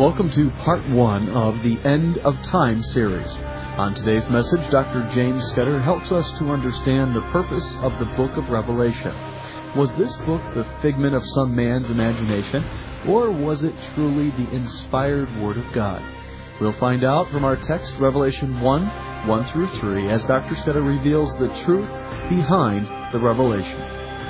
Welcome to part 1 of the End of Time series. On today's message, Dr. James Scudder helps us to understand the purpose of the book of Revelation. Was this book the figment of some man's imagination, or was it truly the inspired Word of God? We'll find out from our text, Revelation 1 through 3, as Dr. Scudder reveals the truth behind the revelation.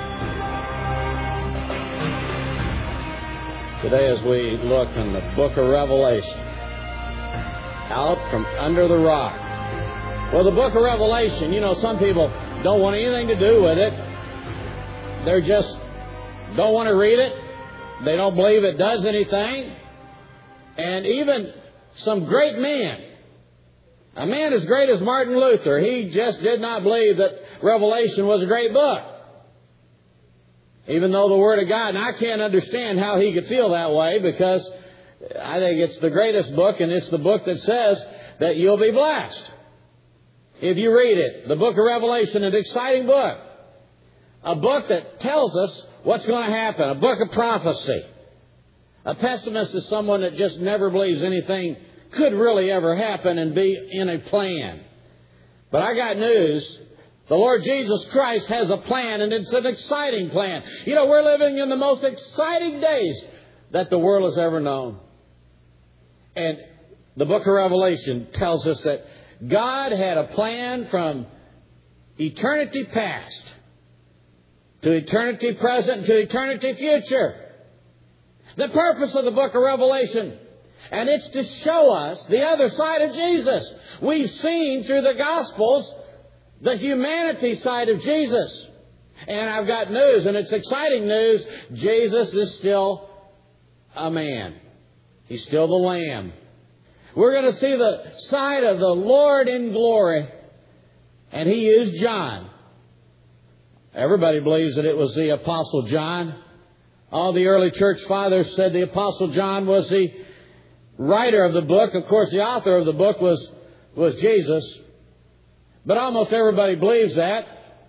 Today, as we look in the book of Revelation, out from under the rock. Well, the book of Revelation, some people don't want anything to do with it. They just don't want to read it. They don't believe it does anything. And even some great men, a man as great as Martin Luther, he just did not believe that Revelation was a great book. Even though the Word of God, and I can't understand how he could feel that way, because I think it's the greatest book, and it's the book that says that you'll be blessed if you read it. The book of Revelation, an exciting book. A book that tells us what's going to happen. A book of prophecy. A pessimist is someone that just never believes anything could really ever happen and be in a plan. But I got news. The Lord Jesus Christ has a plan, and it's an exciting plan. We're living in the most exciting days that the world has ever known. And the book of Revelation tells us that God had a plan from eternity past to eternity present to eternity future. The purpose of the book of Revelation, and it's to show us the other side of Jesus. We've seen through the Gospels the humanity side of Jesus. And I've got news, and it's exciting news. Jesus is still a man. He's still the Lamb. We're going to see the side of the Lord in glory. And he used John. Everybody believes that it was the Apostle John. All the early church fathers said the Apostle John was the writer of the book. Of course, the author of the book was Jesus. But almost everybody believes that.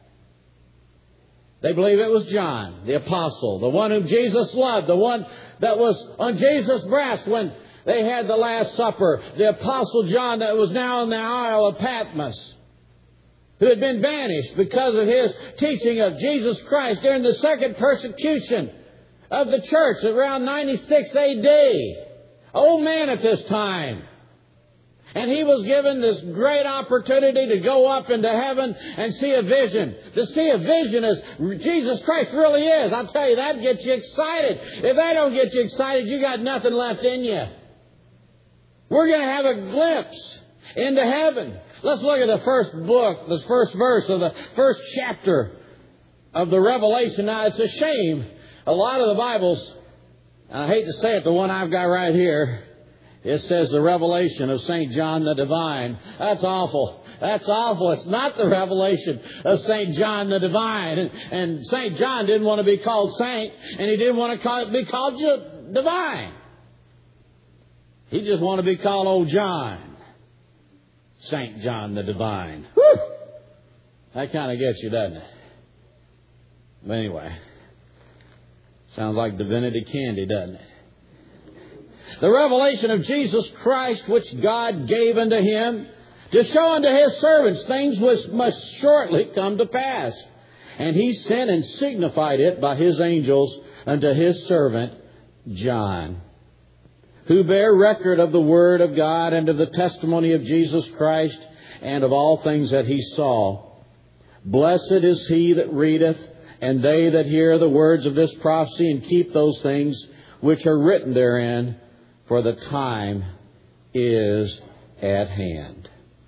They believe it was John, the apostle, the one whom Jesus loved, the one that was on Jesus' breast when they had the Last Supper, the apostle John that was now in the Isle of Patmos, who had been banished because of his teaching of Jesus Christ during the second persecution of the church around 96 A.D. Old man at this time. And he was given this great opportunity to go up into heaven and see a vision. To see a vision as Jesus Christ really is. I'll tell you, that gets you excited. If that don't get you excited, you got nothing left in you. We're going to have a glimpse into heaven. Let's look at the first book, the first verse of the first chapter of the Revelation. Now, it's a shame. A lot of the Bibles, I hate to say it, the one I've got right here, it says the revelation of St. John the Divine. That's awful. That's awful. It's not the revelation of St. John the Divine. And St. John didn't want to be called saint, and he didn't want to be called divine. He just wanted to be called old John. St. John the Divine. Whew! That kind of gets you, doesn't it? But anyway, sounds like divinity candy, doesn't it? The revelation of Jesus Christ, which God gave unto him, to show unto his servants things which must shortly come to pass. And he sent and signified it by his angels unto his servant John, who bear record of the word of God and of the testimony of Jesus Christ and of all things that he saw. Blessed is he that readeth, and they that hear the words of this prophecy, and keep those things which are written therein, for the time is at hand.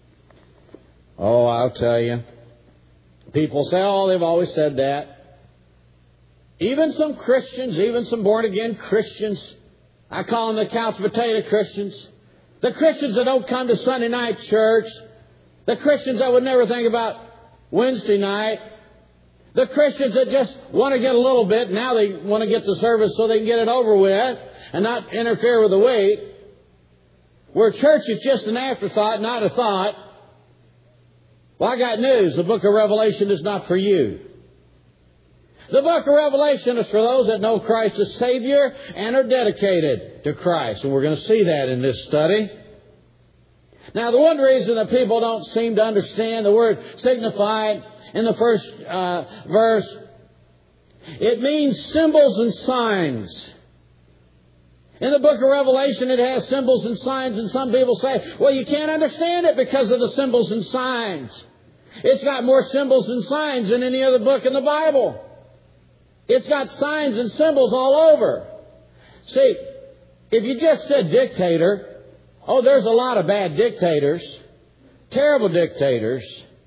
Oh, I'll tell you. People say, they've always said that. Even some Christians, even some born-again Christians, I call them the couch potato Christians. The Christians that don't come to Sunday night church. The Christians that would never think about Wednesday night. The Christians that just want to get a little bit, now they want to get the service so they can get it over with and not interfere with the week. Where church is just an afterthought, not a thought. Well, I got news. The book of Revelation is not for you. The book of Revelation is for those that know Christ as Savior and are dedicated to Christ. And we're going to see that in this study. Now, the one reason that people don't seem to understand the word signified in the first verse, it means symbols and signs. In the book of Revelation, it has symbols and signs, and some people say, well, you can't understand it because of the symbols and signs. It's got more symbols and signs than any other book in the Bible. It's got signs and symbols all over. See, if you just said dictator, oh, there's a lot of bad dictators, terrible dictators.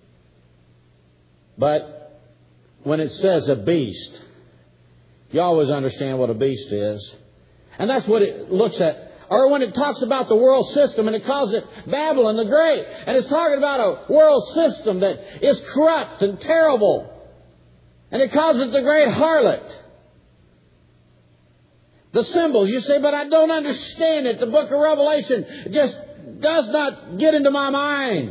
But when it says a beast, you always understand what a beast is. And that's what it looks at. Or when it talks about the world system and it calls it Babylon the Great. And it's talking about a world system that is corrupt and terrible. And it calls it the great harlot. The symbols, you say, but I don't understand it. The book of Revelation just does not get into my mind.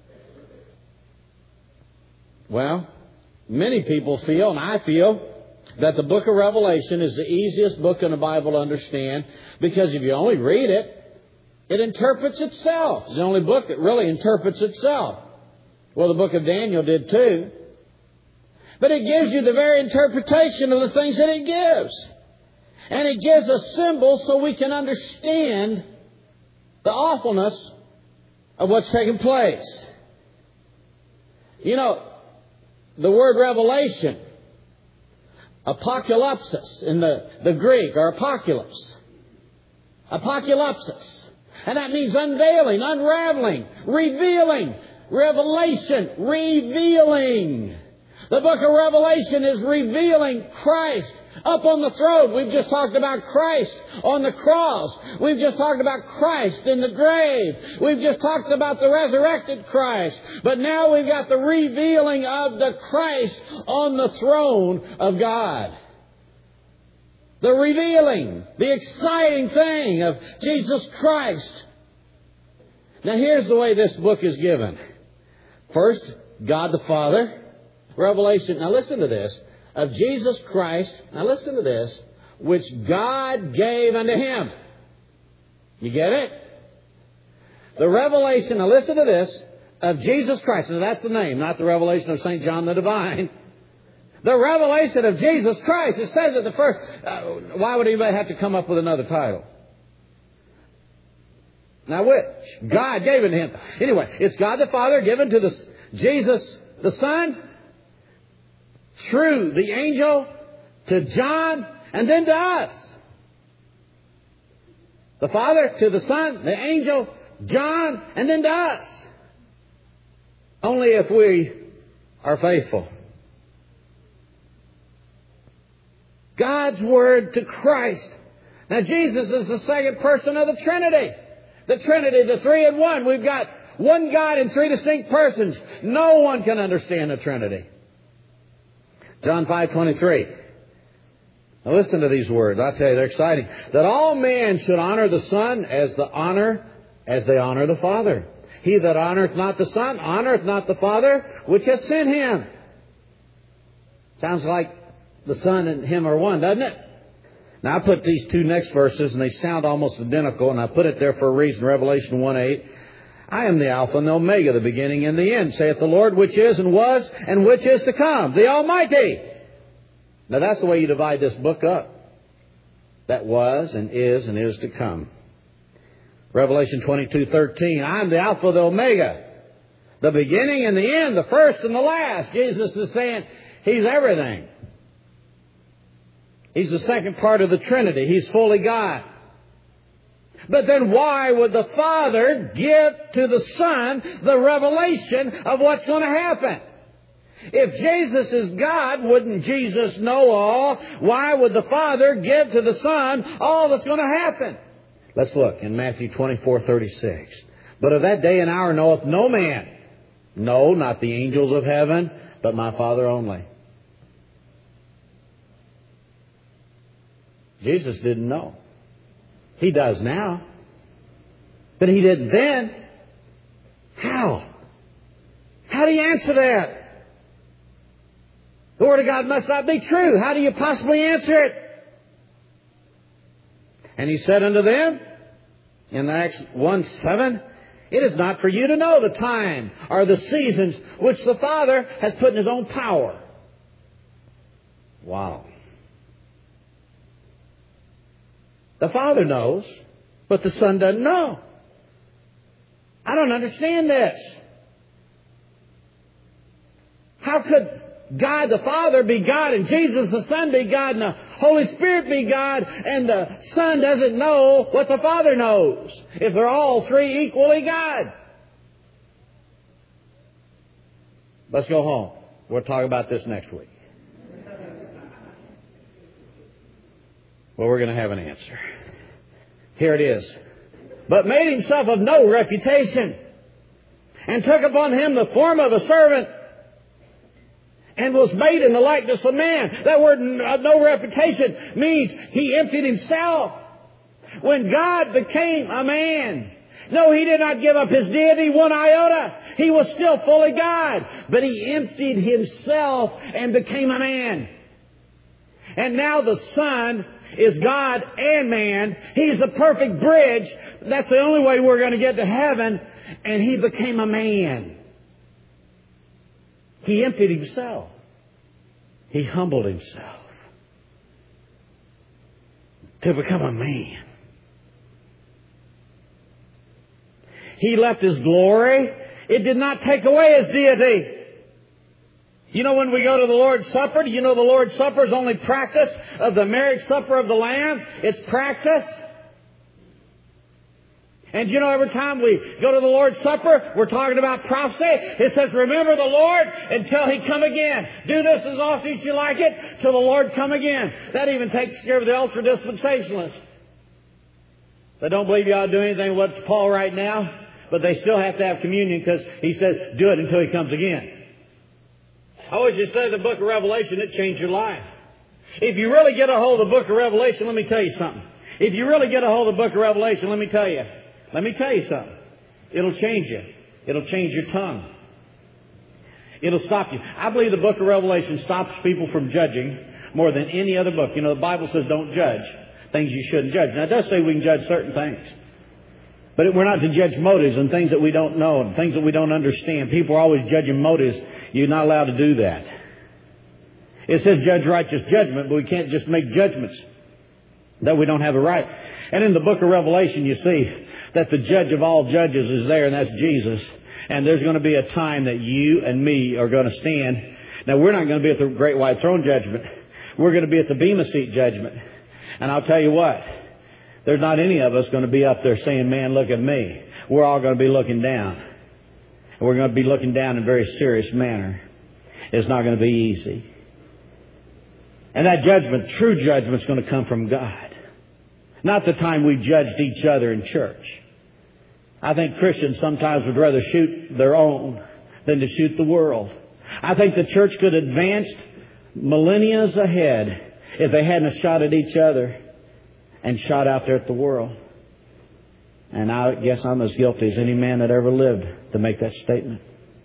Well, many people feel, and I feel, that the book of Revelation is the easiest book in the Bible to understand because if you only read it, it interprets itself. It's the only book that really interprets itself. Well, the book of Daniel did too. But it gives you the very interpretation of the things that it gives. And it gives us symbols so we can understand the awfulness of what's taking place. You know, the word revelation, apocalypsis in the Greek, or apocalypse. Apocalypsis. And that means unveiling, unraveling, revealing, revelation, revealing. The book of Revelation is revealing Christ up on the throne. We've just talked about Christ on the cross. We've just talked about Christ in the grave. We've just talked about the resurrected Christ. But now we've got the revealing of the Christ on the throne of God. The revealing, the exciting thing of Jesus Christ. Now here's the way this book is given. First, God the Father. Revelation, now listen to this, of Jesus Christ, now listen to this, which God gave unto Him. You get it? The revelation, now listen to this, of Jesus Christ. Now that's the name, not the revelation of St. John the Divine. The revelation of Jesus Christ. It says at the first, why would anybody have to come up with another title? Now which? God gave it to Him. Anyway, it's God the Father given to Jesus the Son, through the angel, to John, and then to us. The Father to the Son, the angel, John, and then to us. Only if we are faithful. God's Word to Christ. Now Jesus is the second person of the Trinity. The Trinity, the three in one. We've got one God in three distinct persons. No one can understand the Trinity. John 5:23. Now listen to these words. I tell you, they're exciting. That all men should honor the Son as they honor the Father. He that honoreth not the Son honoreth not the Father which hath sent Him. Sounds like the Son and Him are one, doesn't it? Now I put these two next verses and they sound almost identical, and I put it there for a reason. Revelation 1:8. I am the Alpha and the Omega, the beginning and the end, saith the Lord, which is and was and which is to come, the Almighty. Now that's the way you divide this book up. That was and is to come. Revelation 22:13. I am the Alpha and the Omega, the beginning and the end, the first and the last. Jesus is saying He's everything. He's the second part of the Trinity. He's fully God. But then why would the Father give to the Son the revelation of what's going to happen? If Jesus is God, wouldn't Jesus know all? Why would the Father give to the Son all that's going to happen? Let's look in Matthew 24:36. But of that day and hour knoweth no man, no, not the angels of heaven, but my Father only. Jesus didn't know. He does now. But He didn't then. How? How do you answer that? The Word of God must not be true. How do you possibly answer it? And He said unto them, in Acts 1:7, it is not for you to know the time or the seasons which the Father has put in His own power. Wow. The Father knows, but the Son doesn't know. I don't understand this. How could God the Father be God and Jesus the Son be God and the Holy Spirit be God and the Son doesn't know what the Father knows if they're all three equally God? Let's go home. We'll talk about this next week. Well, we're going to have an answer. Here it is. But made Himself of no reputation, and took upon Him the form of a servant, and was made in the likeness of man. That word, no reputation, means He emptied Himself. When God became a man, no, He did not give up His deity one iota. He was still fully God. But He emptied Himself and became a man. And now the Son is God and man. He's the perfect bridge. That's the only way we're going to get to heaven. And He became a man. He emptied Himself. He humbled Himself to become a man. He left His glory. It did not take away His deity. You know, when we go to the Lord's Supper, do you know the Lord's Supper is only practice of the marriage supper of the Lamb? It's practice. And you know, every time we go to the Lord's Supper, we're talking about prophecy. It says, remember the Lord until He come again. Do this as often as you like it till the Lord come again. That even takes care of the ultra-dispensationalists. They don't believe you ought to do anything with Paul right now, but they still have to have communion because he says, do it until He comes again. Oh, as you study the book of Revelation, it changed your life. If you really get a hold of the book of Revelation, let me tell you something. If you really get a hold of the book of Revelation, let me tell you something. It'll change you. It'll change your tongue. It'll stop you. I believe the book of Revelation stops people from judging more than any other book. You know, the Bible says don't judge things you shouldn't judge. Now, it does say we can judge certain things. But we're not to judge motives and things that we don't know and things that we don't understand. People are always judging motives. You're not allowed to do that. It says judge righteous judgment, but we can't just make judgments that we don't have a right. And in the book of Revelation, you see that the judge of all judges is there, and that's Jesus. And there's going to be a time that you and me are going to stand. Now, we're not going to be at the great white throne judgment. We're going to be at the Bema seat judgment. And I'll tell you what, there's not any of us going to be up there saying, man, look at me. We're all going to be looking down. And we're going to be looking down in a very serious manner. It's not going to be easy. And that judgment, true judgment, is going to come from God. Not the time we judged each other in church. I think Christians sometimes would rather shoot their own than to shoot the world. I think the church could advance millennia ahead if they hadn't shot at each other and shot out there at the world. And I guess I'm as guilty as any man that ever lived to make that statement.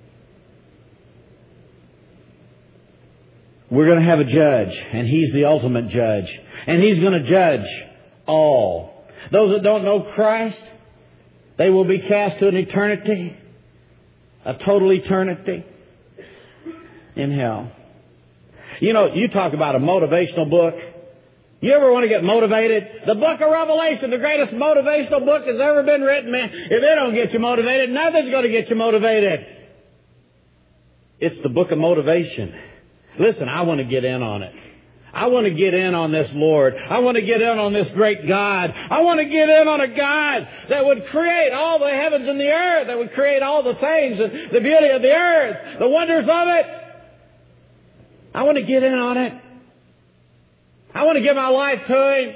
We're going to have a judge, and He's the ultimate judge. And He's going to judge all. Those that don't know Christ, they will be cast to an eternity, a total eternity in hell. You know, you talk about a motivational book. You ever want to get motivated? The book of Revelation, the greatest motivational book that's ever been written, man. If it don't get you motivated, nothing's going to get you motivated. It's the book of motivation. Listen, I want to get in on it. I want to get in on this Lord. I want to get in on this great God. I want to get in on a God that would create all the heavens and the earth, that would create all the things, and the beauty of the earth, the wonders of it. I want to get in on it. I want to give my life to Him.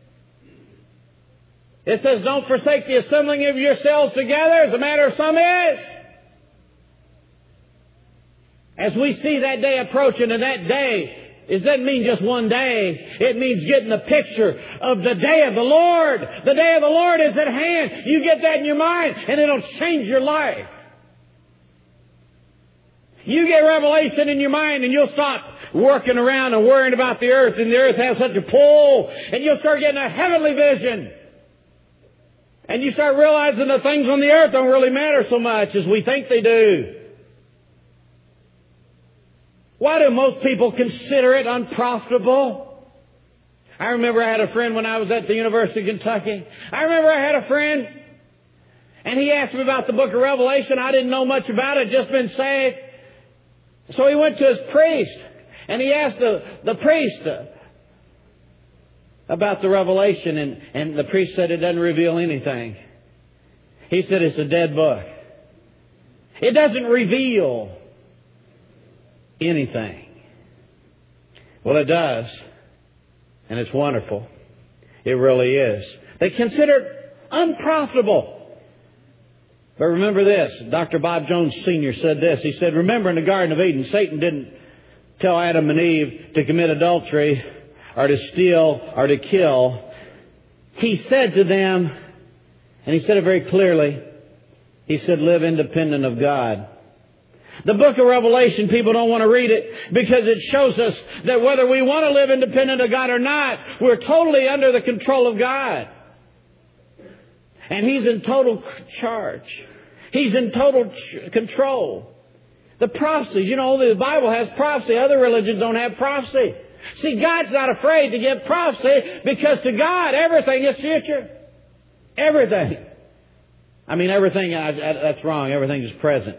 It says, don't forsake the assembling of yourselves together, as a matter of some is. As we see that day approaching, and that day, it doesn't mean just one day. It means getting the picture of the day of the Lord. The day of the Lord is at hand. You get that in your mind, and it'll change your life. You get revelation in your mind and you'll stop working around and worrying about the earth, and the earth has such a pull, and you'll start getting a heavenly vision. And you start realizing the things on the earth don't really matter so much as we think they do. Why do most people consider it unprofitable? I remember I had a friend when I was at the University of Kentucky. I remember I had a friend, and he asked me about the book of Revelation. I didn't know much about it, just been saved. So he went to his priest, and he asked the priest about the Revelation, and the priest said it doesn't reveal anything. He said it's a dead book. It doesn't reveal anything. Well, it does, and it's wonderful. It really is. They consider it unprofitable. But remember this, Dr. Bob Jones Sr. said this. He said, remember in the Garden of Eden, Satan didn't tell Adam and Eve to commit adultery or to steal or to kill. He said to them, and he said it very clearly, he said, live independent of God. The book of Revelation, people don't want to read it because it shows us that whether we want to live independent of God or not, we're totally under the control of God. And He's in total charge. He's in total control. The prophecies, the Bible has prophecy. Other religions don't have prophecy. See, God's not afraid to give prophecy because to God, everything is future. Everything. Everything, that's wrong. Everything is present.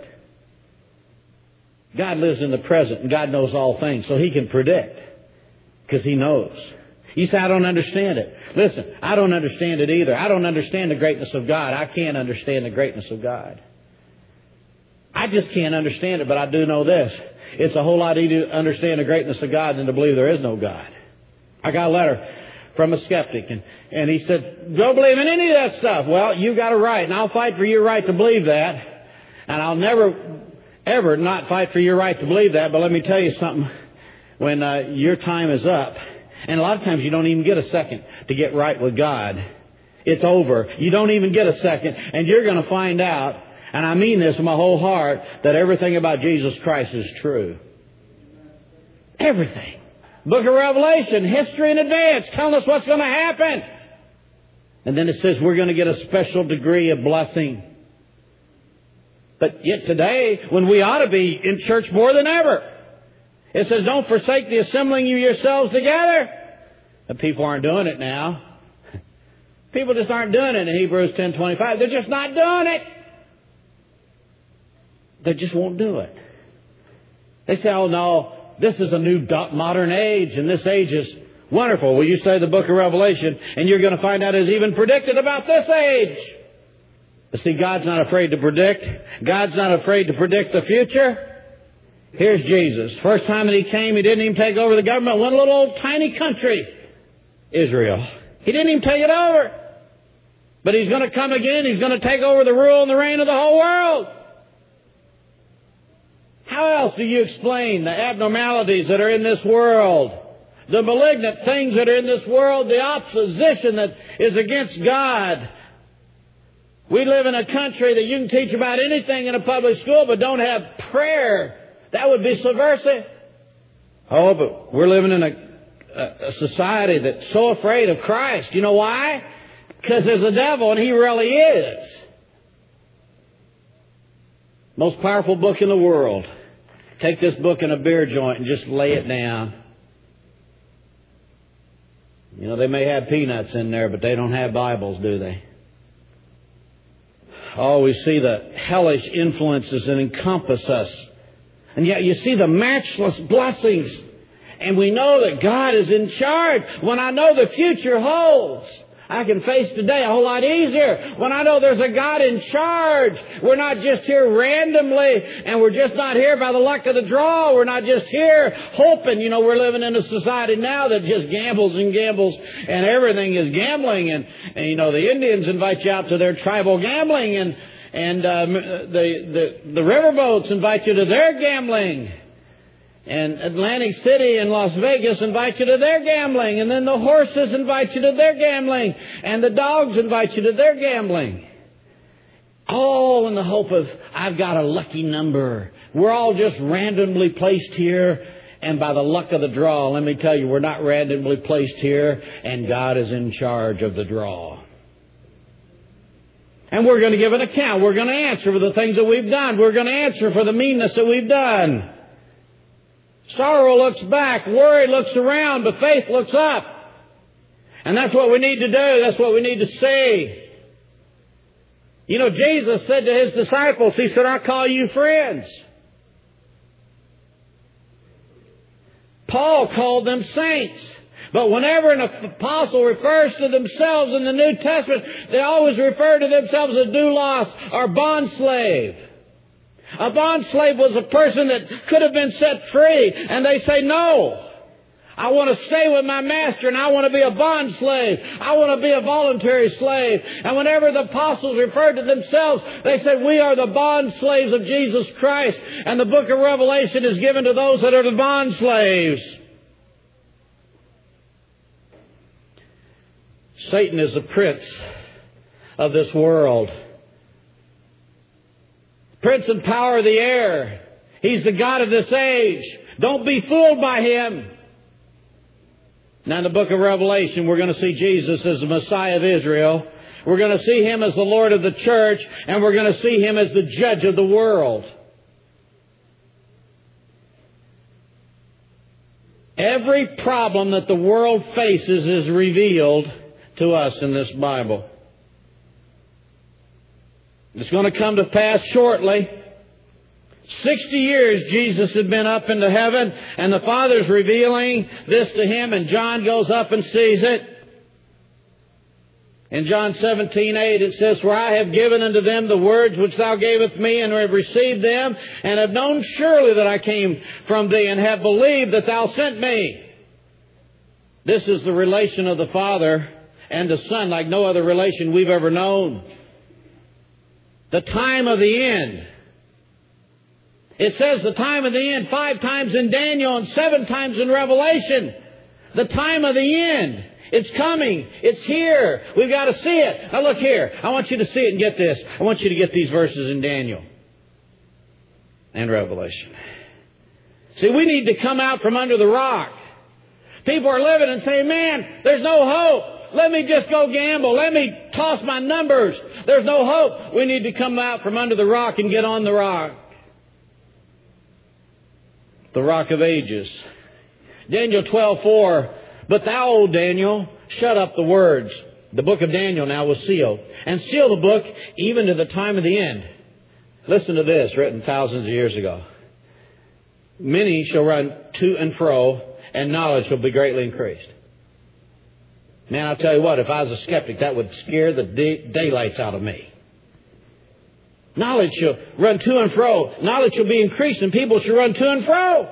God lives in the present, and God knows all things, so He can predict because He knows. You say, I don't understand it. Listen, I don't understand it either. I don't understand the greatness of God. I can't understand the greatness of God. I just can't understand it, but I do know this. It's a whole lot easier to understand the greatness of God than to believe there is no God. I got a letter from a skeptic, and he said, don't believe in any of that stuff. Well, you got a right, and I'll fight for your right to believe that. And I'll never, ever not fight for your right to believe that. But let me tell you something. When your time is up, and a lot of times you don't even get a second to get right with God. It's over. You don't even get a second. And you're going to find out, and I mean this with my whole heart, that everything about Jesus Christ is true. Everything. Book of Revelation, history in advance, telling us what's going to happen. And then it says we're going to get a special degree of blessing. But yet today, when we ought to be in church more than ever, it says, don't forsake the assembling you yourselves together. But people aren't doing it now. People just aren't doing it in Hebrews 10:25. They're just not doing it. They just won't do it. They say, oh no, this is a new modern age, and this age is wonderful. Well, you study the book of Revelation, and you're going to find out it's even predicted about this age. But see, God's not afraid to predict. God's not afraid to predict the future. Here's Jesus. First time that He came, He didn't even take over the government of one little old tiny country, Israel. He didn't even take it over. But He's going to come again. He's going to take over the rule and the reign of the whole world. How else do you explain the abnormalities that are in this world? The malignant things that are in this world? The opposition that is against God? We live in a country that you can teach about anything in a public school but don't have prayer. That would be subversive. Oh, but we're living in a society that's so afraid of Christ. You know why? Because there's a devil, and he really is. Most powerful book in the world. Take this book in a beer joint and just lay it down. They may have peanuts in there, but they don't have Bibles, do they? Oh, we see the hellish influences that encompass us. And yet you see the matchless blessings. And we know that God is in charge. When I know the future holds, I can face today a whole lot easier. When I know there's a God in charge. We're not just here randomly, and we're just not here by the luck of the draw. We're not just here hoping. We're living in a society now that just gambles and gambles, and everything is gambling. And the Indians invite you out to their tribal gambling, and the riverboats invite you to their gambling. And Atlantic City and Las Vegas invite you to their gambling. And then the horses invite you to their gambling. And the dogs invite you to their gambling. All in the hope of, I've got a lucky number We're all just randomly placed here, and by the luck of the draw, let me tell you, we're not randomly placed here, and God is in charge of the draw. And we're going to give an account. We're going to answer for the things that we've done. We're going to answer for the meanness that we've done. Sorrow looks back, worry looks around, but faith looks up. And that's what we need to do. That's what we need to see. You know, Jesus said to His disciples, He said, I call you friends. Paul called them saints. But whenever an apostle refers to themselves in the New Testament, they always refer to themselves as doulos or bondslave. A bondslave was a person that could have been set free, and they say, no, I want to stay with my master, and I want to be a bondslave. I want to be a voluntary slave. And whenever the apostles referred to themselves, they said, we are the bondslaves of Jesus Christ. And the book of Revelation is given to those that are the bondslaves. Satan is the prince of this world. Prince and power of the air. He's the God of this age. Don't be fooled by him. Now in the book of Revelation, we're going to see Jesus as the Messiah of Israel. We're going to see Him as the Lord of the church. And we're going to see Him as the judge of the world. Every problem that the world faces is revealed to us in this Bible. It's going to come to pass shortly. 60 years Jesus had been up into heaven, and the Father's revealing this to Him, and John goes up and sees it. In John 17:8 it says, for I have given unto them the words which Thou gavest me, and have received them, and have known surely that I came from Thee, and have believed that Thou sent me. This is the relation of the Father and the Son like no other relation we've ever known. The time of the end. It says the time of the end 5 times in Daniel and 7 times in Revelation. The time of the end. It's coming. It's here. We've got to see it. Now look here. I want you to see it and get this. I want you to get these verses in Daniel and Revelation. See, we need to come out from under the rock. People are living and saying, man, there's no hope. Let me just go gamble. Let me toss my numbers. There's no hope. We need to come out from under the rock and get on the rock. The rock of ages. Daniel 12:4. But thou, O Daniel, shut up the words. The book of Daniel now was sealed. And seal the book even to the time of the end. Listen to this, written thousands of years ago. Many shall run to and fro, and knowledge will be greatly increased. Man, I'll tell you what, if I was a skeptic, that would scare the daylights out of me. Knowledge shall run to and fro. Knowledge shall be increased, and people shall run to and fro.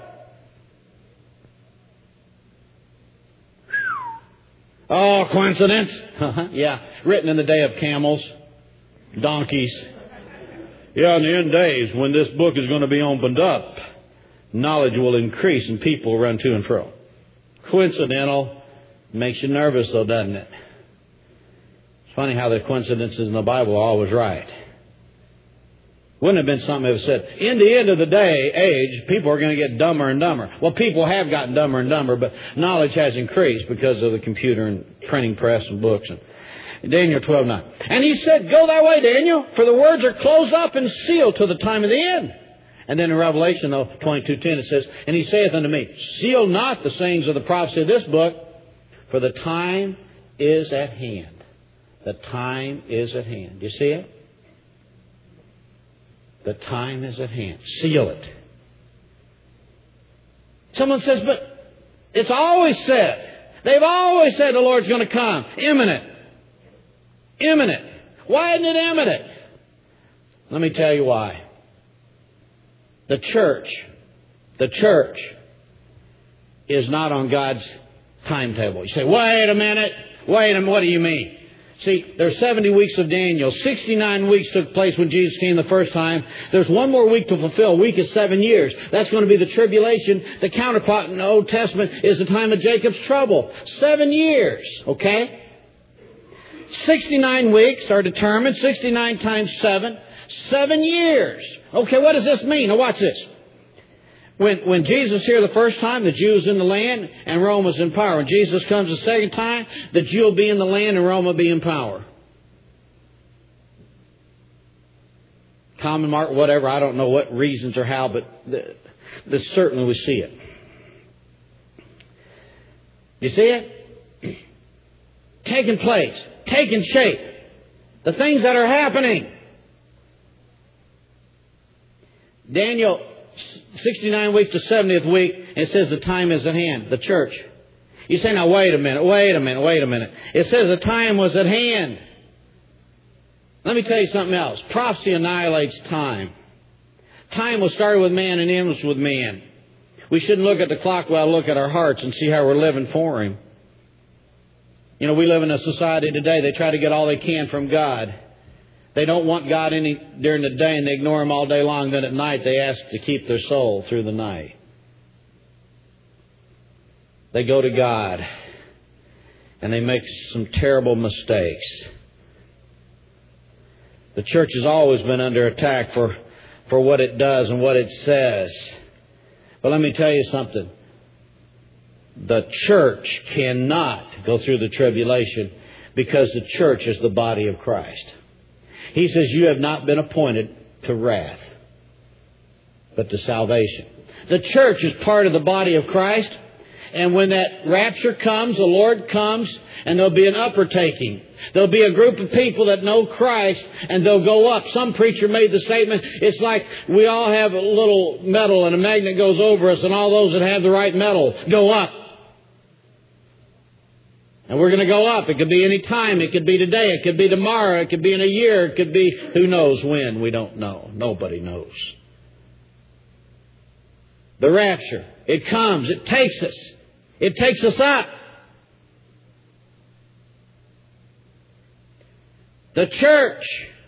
Oh, coincidence? Yeah, written in the day of camels, donkeys. Yeah, in the end days, when this book is going to be opened up, knowledge will increase and people will run to and fro. Coincidental. Makes you nervous, though, doesn't it? It's funny how the coincidences in the Bible are always right. Wouldn't have been something if it said, in the end of the age, people are going to get dumber and dumber. Well, people have gotten dumber and dumber, but knowledge has increased because of the computer and printing press and books. And Daniel 12:9. And he said, go thy way, Daniel, for the words are closed up and sealed till the time of the end. And then in Revelation, though, 22:10, it says, and he saith unto me, seal not the sayings of the prophecy of this book, for the time is at hand. The time is at hand. Do you see it? The time is at hand. Seal it. Someone says, but it's always said. They've always said the Lord's going to come. Imminent. Imminent. Why isn't it imminent? Let me tell you why. The church is not on God's timetable. You say, wait a minute, what do you mean? See, there's 70 weeks of Daniel. 69 weeks took place when Jesus came the first time. There's one more week to fulfill. A week is 7 years. That's going to be the tribulation. The counterpart in the Old Testament is the time of Jacob's trouble. 7 years, okay? 69 weeks are determined. 69 times 7. 7 years. Okay, what does this mean? Now watch this. When Jesus was here the first time, the Jew was in the land and Rome was in power. When Jesus comes the second time, the Jew will be in the land and Rome will be in power. Common mark, whatever, I don't know what reasons or how, but certainly we see it. You see it? Taking place, taking shape. The things that are happening. Daniel, 69 weeks to 70th week, it says the time is at hand. The church. You say, now wait a minute. It says the time was at hand. Let me tell you something else. Prophecy annihilates time. Time was started with man and ends with man. We shouldn't look at the clock, we'll look at our hearts and see how we're living for Him. You know, we live in a society today, they try to get all they can from God. They don't want God during the day and they ignore Him all day long. Then at night they ask to keep their soul through the night. They go to God and they make some terrible mistakes. The church has always been under attack for what it does and what it says. But let me tell you something. The church cannot go through the tribulation because the church is the body of Christ. He says, you have not been appointed to wrath, but to salvation. The church is part of the body of Christ. And when that rapture comes, the Lord comes, and there'll be an upper taking. There'll be a group of people that know Christ, and they'll go up. Some preacher made the statement, it's like we all have a little metal, and a magnet goes over us, and all those that have the right metal go up. And we're going to go up. It could be any time. It could be today. It could be tomorrow. It could be in a year. It could be who knows when. We don't know. Nobody knows. The rapture. It comes. It takes us. It takes us up. The church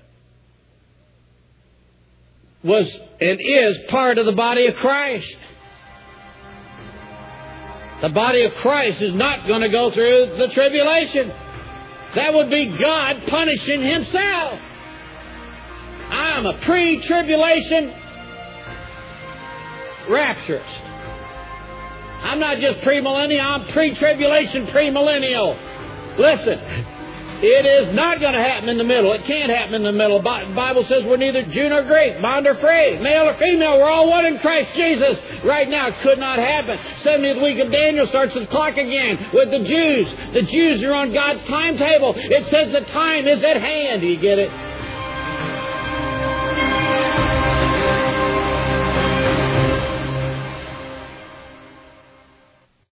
was and is part of the body of Christ. The body of Christ is not going to go through the tribulation. That would be God punishing Himself. I'm a pre-tribulation rapturist. I'm not just premillennial, I'm pre-tribulation premillennial. Listen, it is not going to happen in the middle. It can't happen in the middle. The Bible says we're neither Jew nor Greek, bond or free, male or female. We're all one in Christ Jesus. Right now, it could not happen. 70th week of Daniel starts the clock again with the Jews. The Jews are on God's timetable. It says the time is at hand. Do you get it?